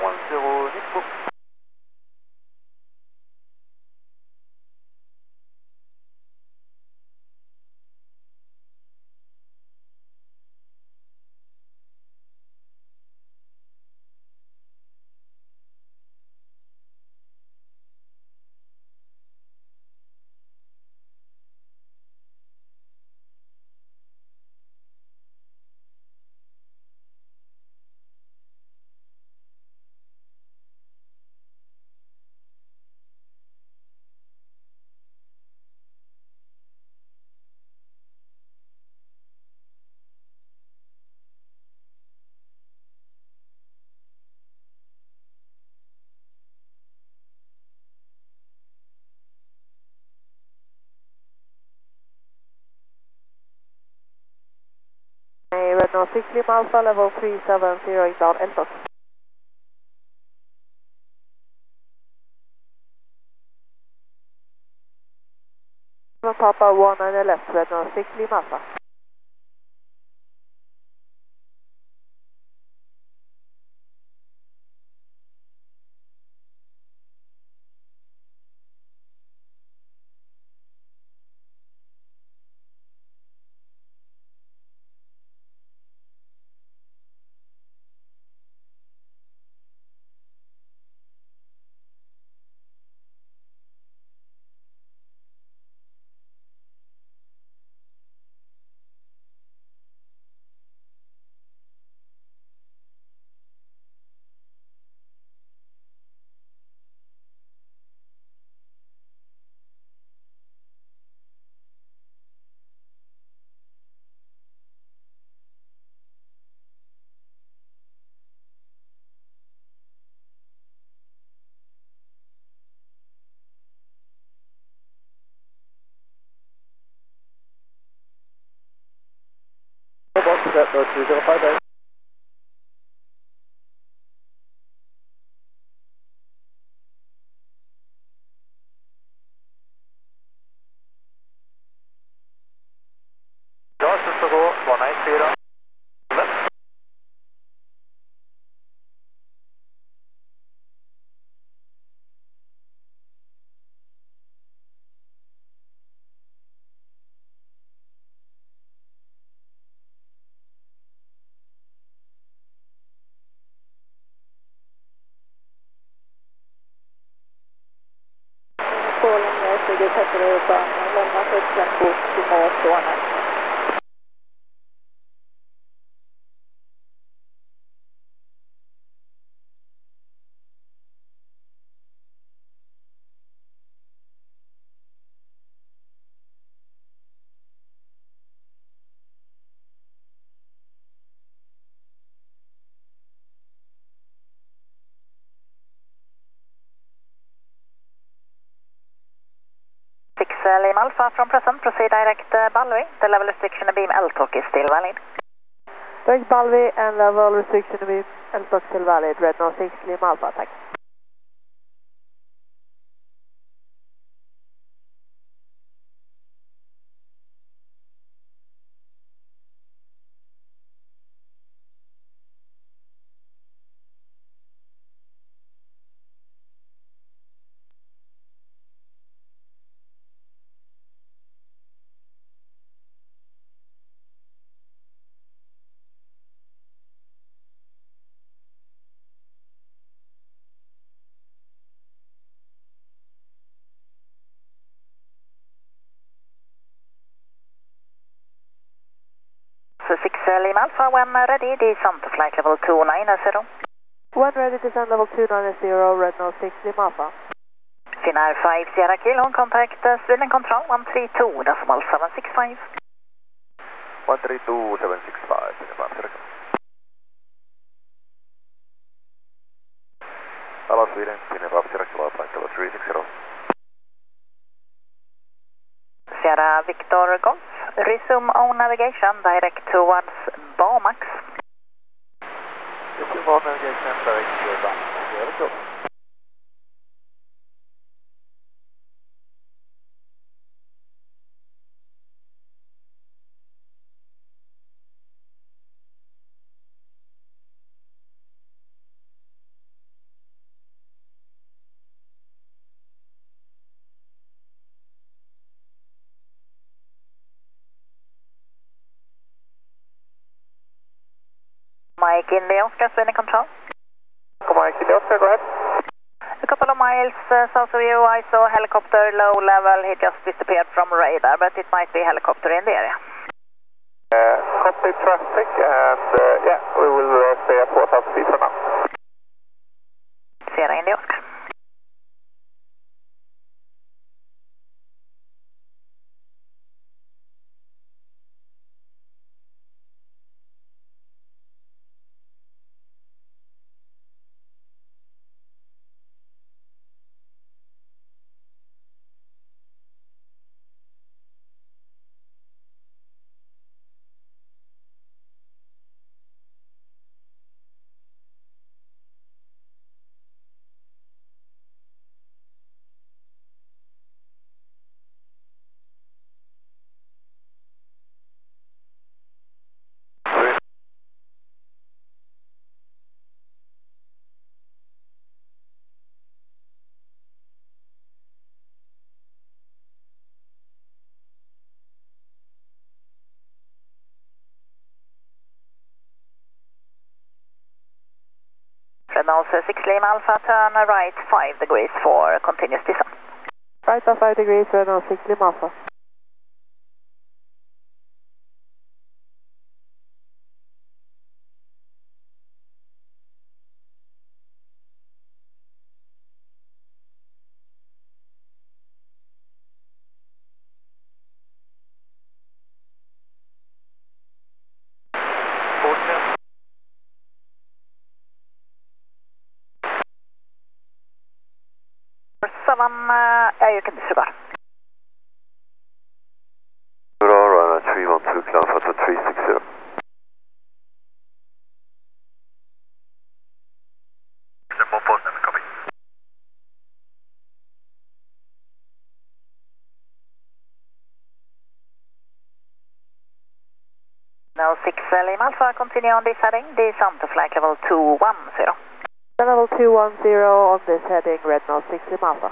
10 Nico. Red Nose 6 Lima Alpha, level 370, inbound LTOC. Papa 19 left, Red Nose 6 Lima Alpha. Box set 205. Johnson to go 190. Left. Calling Figure Petrol from London to Blackpool to North Warner. Lima Alpha from present, proceed direct Balvi. The level restriction beam LTOC is still valid. Direct Balvi and level restriction beam LTOC still valid. Red Nose 6 Lima Alpha, tack. So 6 Lima Alpha, when ready, descend to flight level 290. When ready, descend level 290, Red Nose 6 Lima Alpha. Finnair 5 Sierra Kilo, contact Sweden Control 132.765. 132.765. Hello Sweden, Finnair 5 Sierra Kilo, flight level 360. Sierra Victor Golf, resume on navigation direct towards Baumax. Resume on navigation direct towards Baumax. Mike India Oscar, Sweden Control. Mike India Oscar, go ahead. A couple of miles south of you, I saw a helicopter low level. He just disappeared from radar, but it might be a helicopter in the area. Copy traffic, and yeah, we will stay at 4,000 feet for now. Sierra India Oscar. Renault 6 Lima Alpha, turn right 5 degrees for continuous descent. Right at 5 degrees, Renault 6 Lima Alpha. You can disregard. Aurora 312 Alpha to 360. Now 6 Lima Alpha, continue on this heading, descent to flight level 210. Level 210 on this heading, Renault 6 Lima Alpha.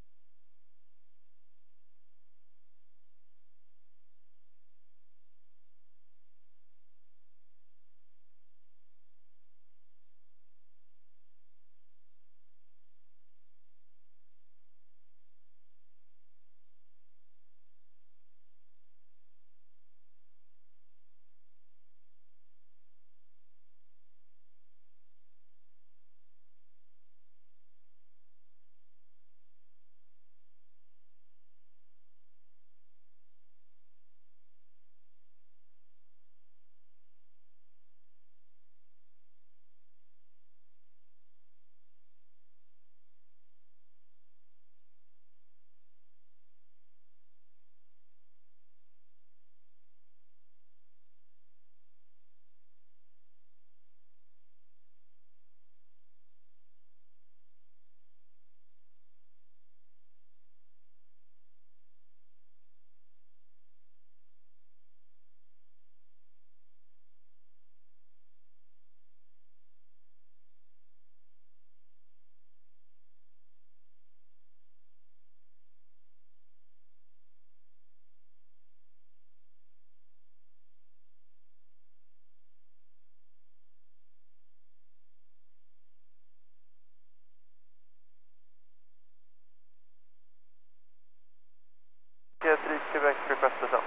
Quebec request descent.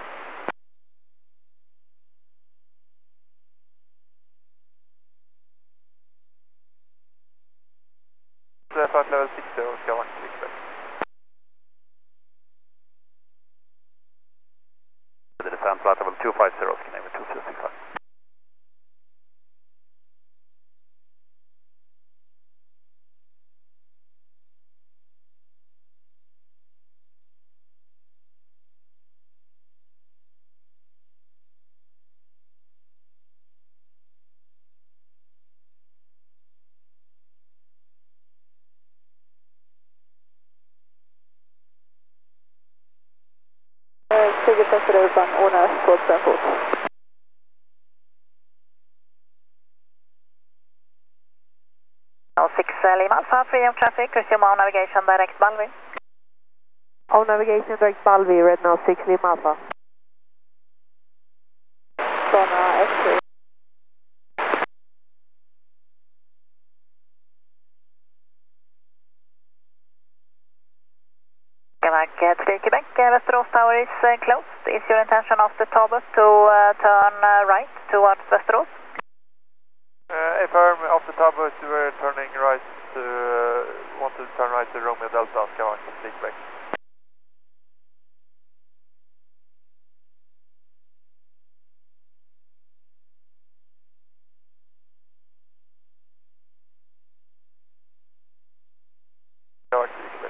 Flight level 60, Oscar Mike Quebec. The descent flight level 250, Oscar Navy 2065. Passenger från Ornäs 2 fot. Now 6 Lima Alpha, free of traffic, resume on navigation direct Balvi. On navigation direct Balvi, Renault 6 Lima Alpha. Från X3. 3 Quebec, Västerås Tower is closed. Is your intention after Talbot to turn right towards Västerås? Affirm, after Talbot we're turning right to, want to turn right to Romeo Delta, Skavak, 3 Quebec. Skavak, 3 Quebec.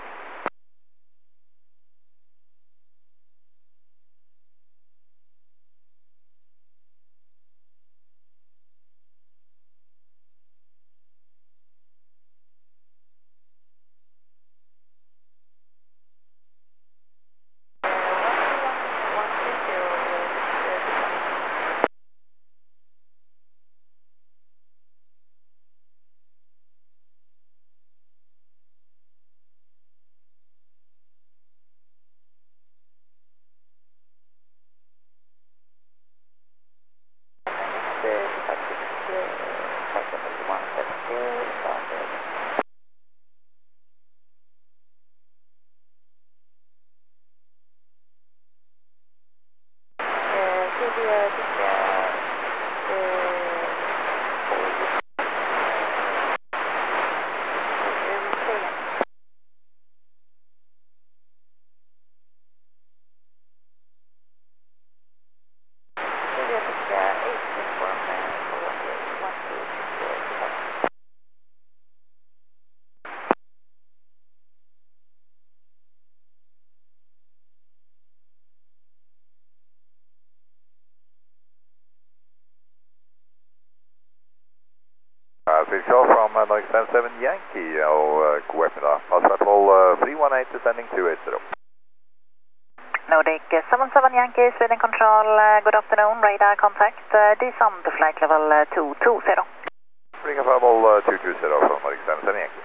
Official from Nordic 77 Yankee, Guepina, Password 318 descending 280. Nordic 77 Yankee, Sweden Control, good afternoon, radar contact, descend to flight level 220. Ring affirmable 220 from Nordic 77 Yankee.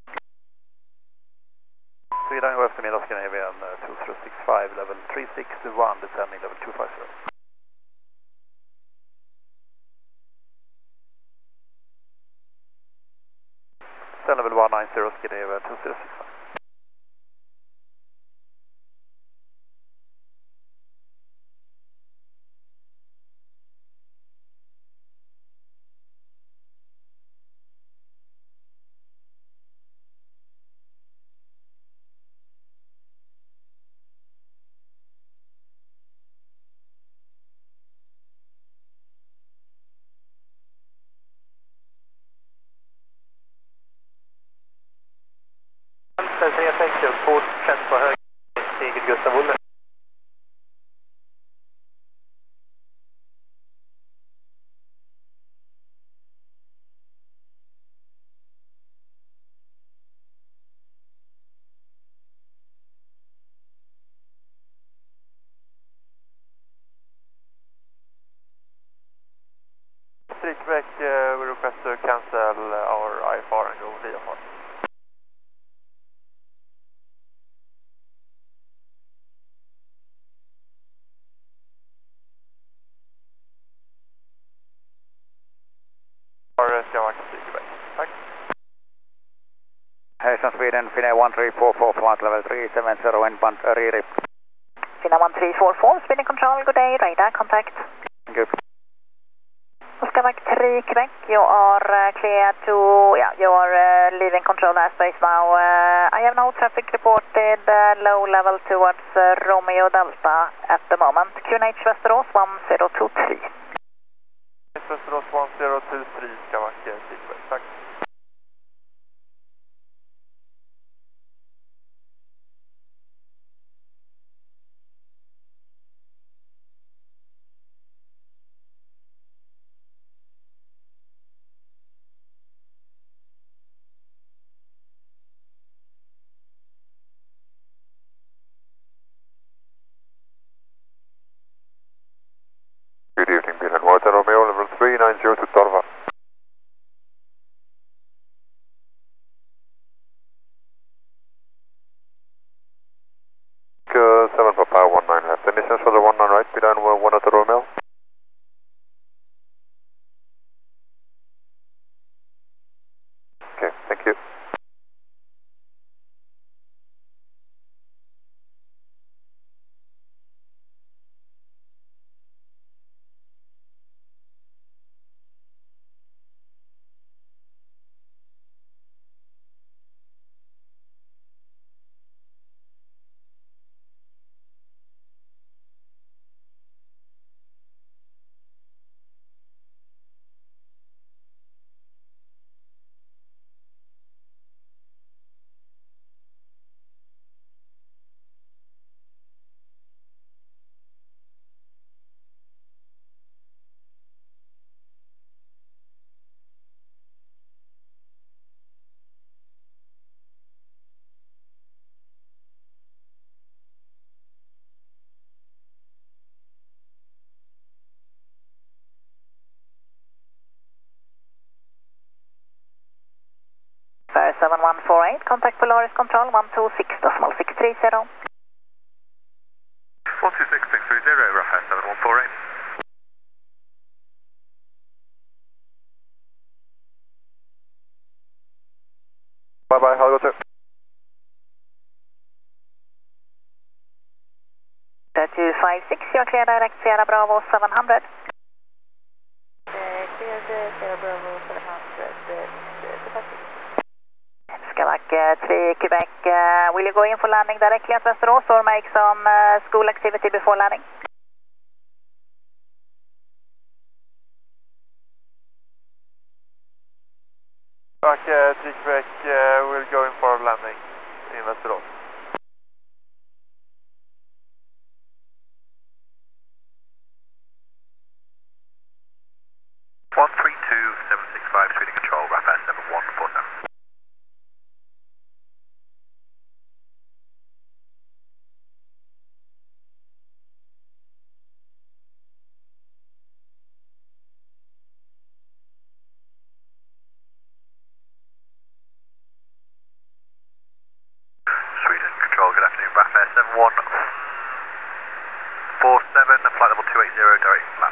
Sweden, go eftermiddag Scandinavian 2065, level 361, descending level 250. Level 190 Scandinavian 2065. Fortsätt på höger, Sigurd Gustav Olle. Streetback, we request to cancel our IFR and go VFR. Skavak, Streetback. Tack. Harrison, Sweden, Finnair 1344, flight level 370, inbound re-rip. Finnair 1344, Sweden Control, good day, radar contact. Thank you. Skavak 3 Quebec, you are clear to, you are leaving control airspace now. I have no traffic reported low level towards Romeo Delta at the moment. QNH Västerås 1023. Västerås 1023, Skavak, Streetback. Tack. Good evening, Bill Water Romeo, level 390 to Torva. Seven Papa 19 left. Any sense for the 19 right, be down 1 at the Romeo? Okay, thank you. 7148, contact Polaris Control 126.630. 126.630, rough 7148. Bye bye, ha det gott. 256, you're clear direct Sierra Bravo 700. Clear Sierra Bravo 700. Skavak 3 Quebec, will you go in for landing directly at Västerås or make some school activity before landing? Skavak 3 Quebec, we'll go in for landing in Västerås. Sweden Control, RAF 7147. Sweden Control, good afternoon, RAF 7147, flight level 280, direct land.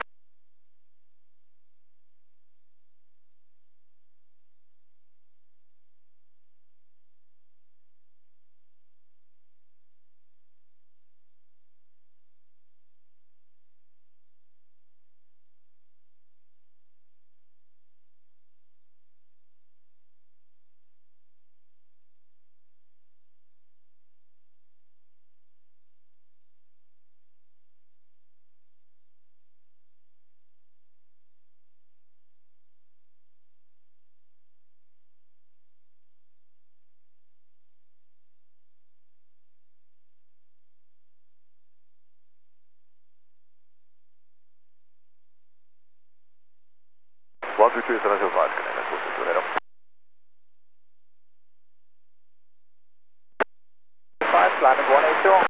One, two, three, 705, connect, 5, landing 182.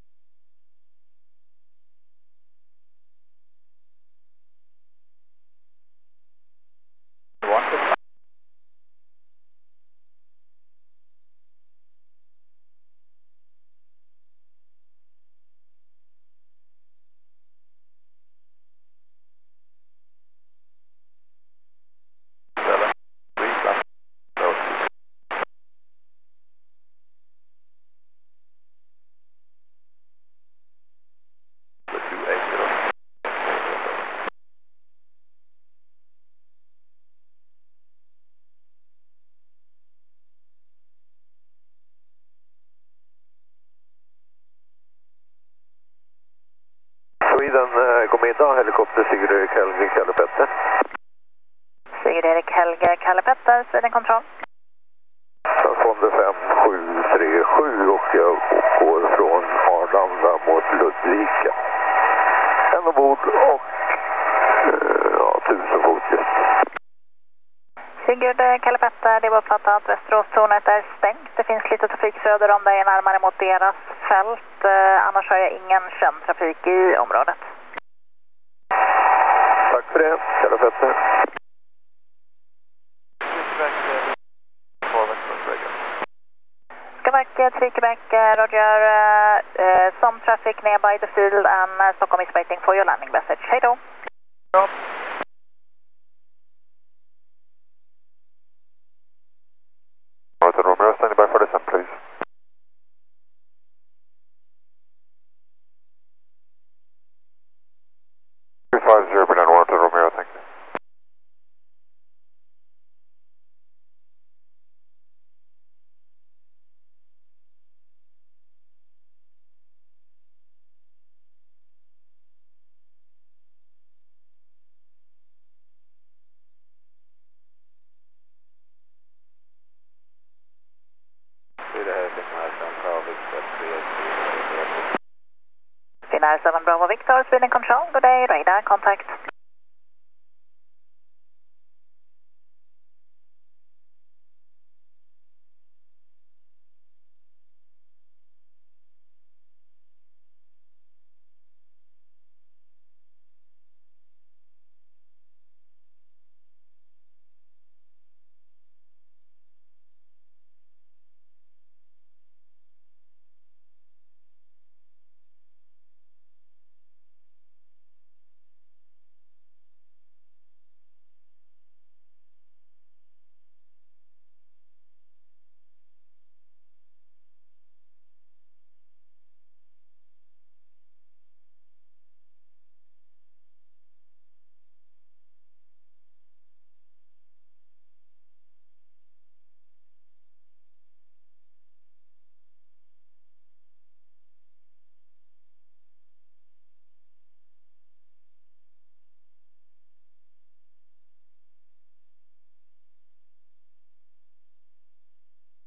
Sweden, god middag, helikopter Sigurd Erik Helge Kalle-Petter. Sigurd Erik Helge Kalle-Petter, Sweden Control. Transponder 5737 och jag går från Arlanda mot Ludvika. En ombord och 1000 fot just. Sigurd Kalle-Petter, det var uppfattat. Västerås-tornet är stängt. Det finns lite trafik söder om dig närmare mot deras fält. Annars har jag ingen känd trafik i området. Tack för det, Kalle-Petter. Skavak 3 Quebec, Roger. Some traffic nearby the field and Stockholm is waiting for your landing message. Hej då. Ja. Martin Romeo, standing by for descent, please. Berlin, Martin Romeo, thank you. Finnair 7 Bravo Victor, Sweden Control. Good day, radar contact.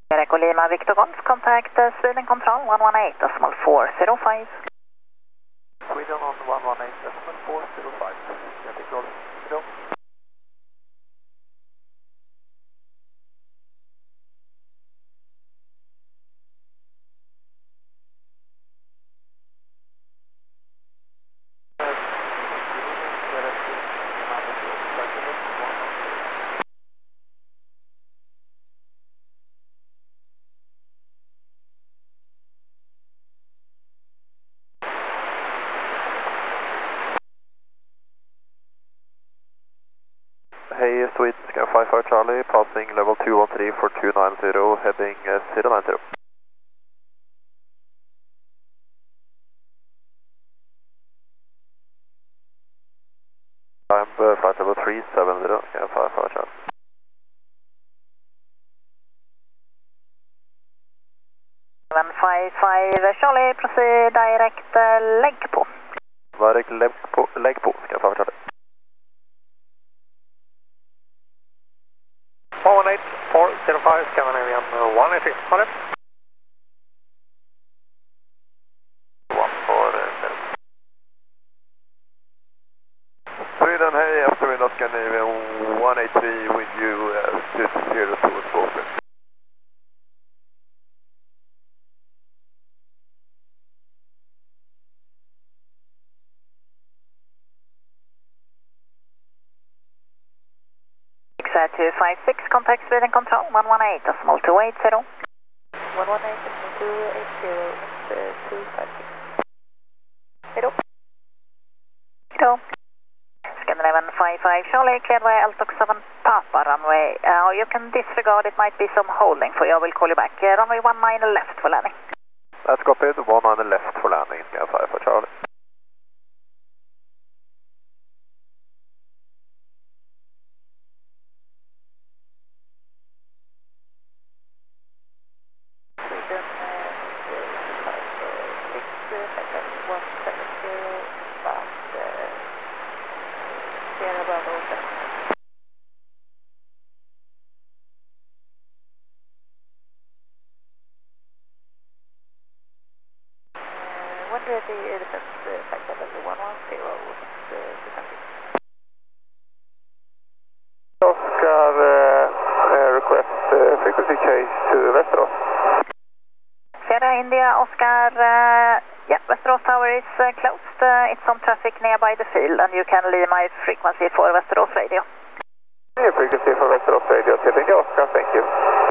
Echo Lima Victor Golf, contact Sweden Control 118.405. Sweden on 118.405. Get it rolling. Go. Hey, Sweden Sky 55 Charlie, passing level 213 for 290, heading 090. I'm flight level 370, Sky 55 Charlie. Charlie, proceed direct leg på. Direct leg på, Sky 55 Charlie. 118.405, Scandinavian 183, got it? 140. Sweden, hey, afternoon, Scandinavian 183 with you, 0 towards Boston. Exact 256, contact Sweden Control 118.280. 118.280, 256. Hello. Hello. Scandinavian 55 Charlie, cleared via Altox 7 Papa runway. You can disregard, it might be some holding for you, I will call you back. Runway 19 left for landing. That's copied, 19 left for landing, Sky 55 Charlie. Oscar, request frequency change to Västerås. Sierra India, Oscar, yeah, Västerås Tower is closed. It's some traffic nearby the field and you can leave my frequency for Västerås radio. New frequency for Västerås radio, Sierra India, Oscar, thank you.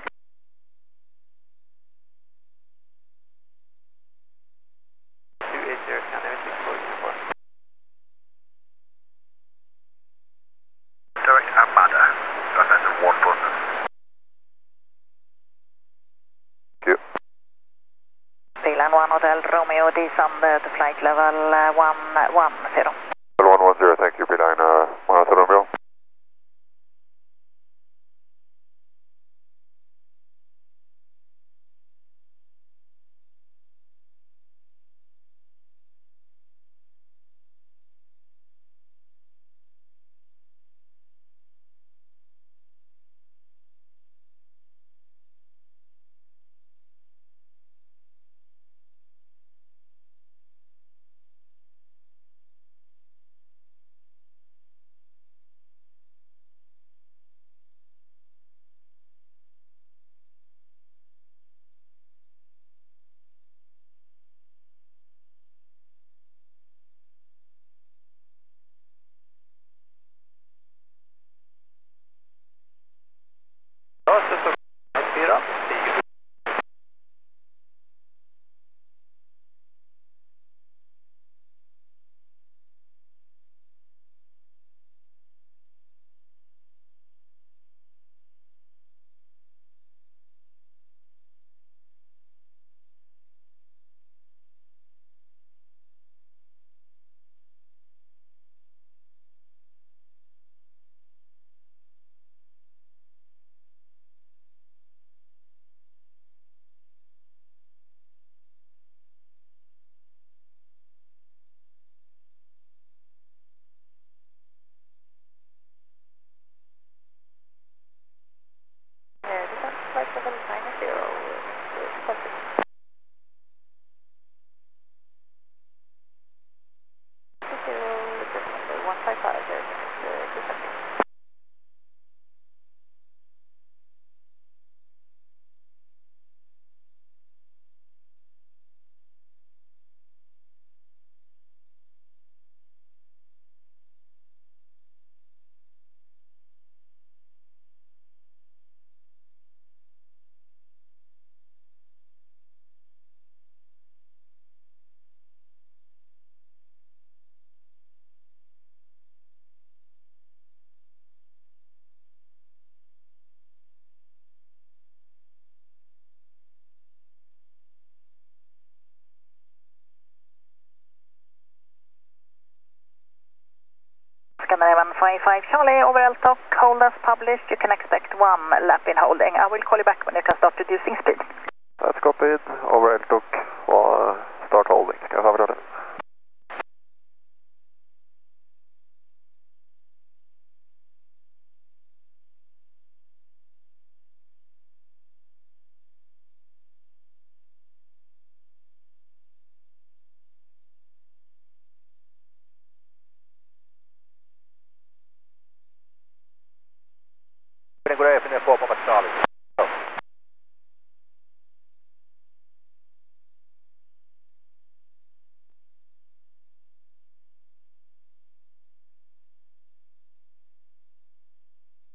Zealand 1 Hotel Romeo, descend to flight level 110. Level 110, thank you, Beeline 1 Hotel Romeo. 55 Charlie, over LTOC, hold as published. You can expect 1 lap in holding. I will call you back when you can start reducing speed. That's copied. Over LTOC. Start holding. Ska jag förbereda det? Good afternoon, 4 Papa Charlie.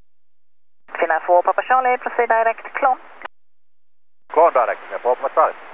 Finnair 4 Papa Charlie, proceed direct, Clon. Clone direct, 4 Papa Charlie.